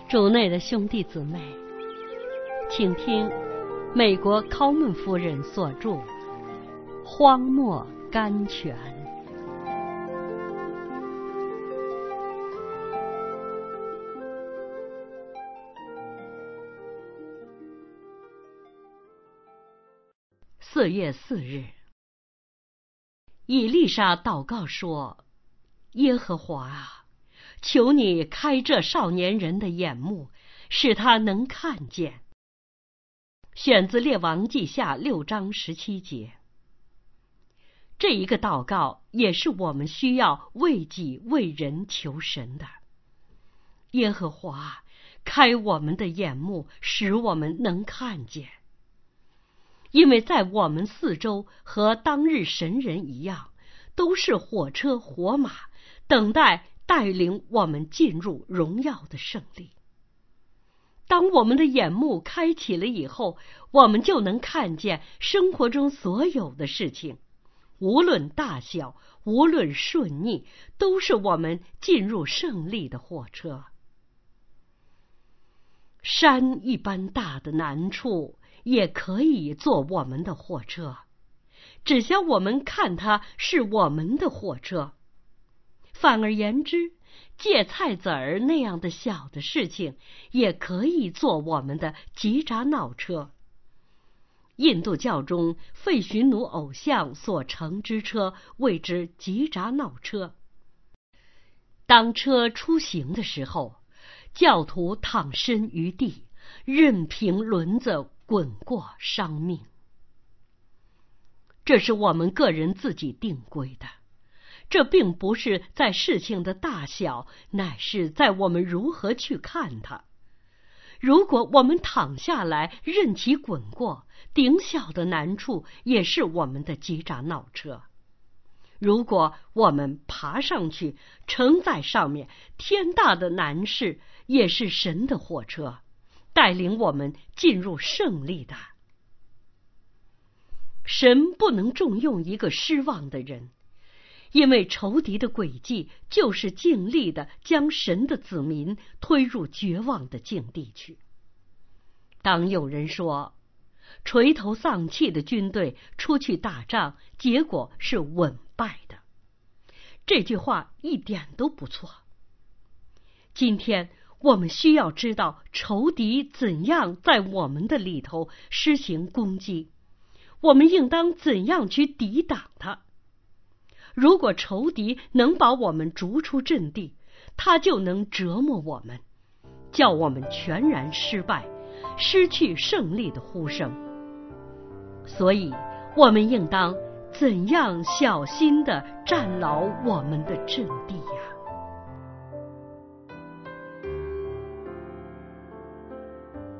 主内的兄弟姊妹，请听美国考门夫人所著《荒漠甘泉》。4月4日，以利沙祷告说：耶和华啊，求你开这少年人的眼目，使他能看见。选自列王记下6章17节。这一个祷告也是我们需要为己为人求神的。耶和华，开我们的眼目，使我们能看见。因为在我们四周和当日神人一样，都是火车火马，等待带领我们进入荣耀的胜利。当我们的眼目开启了以后，我们就能看见生活中所有的事情，无论大小，无论顺逆，都是我们进入胜利的火车。山一般大的难处也可以做我们的火车，只要我们看它是我们的火车。反而言之，芥菜籽儿那样的小的事情也可以做我们的吉扎闹车。印度教中废驯奴偶像所乘之车谓之吉扎闹车。当车出行的时候，教徒躺身于地，任凭轮子滚过伤命。这是我们个人自己定规的，这并不是在事情的大小，乃是在我们如何去看它。如果我们躺下来任其滚过，顶小的难处也是我们的吉扎闹车。如果我们爬上去承载上面天大的难事，也是神的火车，带领我们进入胜利的。神不能重用一个失望的人，因为仇敌的诡计就是尽力的将神的子民推入绝望的境地去。当有人说垂头丧气的军队出去打仗，结果是稳败的，这句话一点都不错。今天我们需要知道仇敌怎样在我们的里头施行攻击，我们应当怎样去抵挡它。如果仇敌能把我们逐出阵地，他就能折磨我们，叫我们全然失败，失去胜利的呼声。所以我们应当怎样小心地站牢我们的阵地呀？